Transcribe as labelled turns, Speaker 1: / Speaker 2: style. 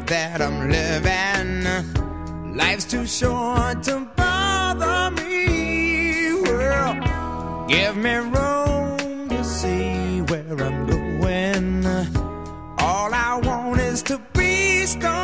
Speaker 1: that I'm living. Life's too short to bother me. Well, give me room to see where I'm going. All I want is to be strong.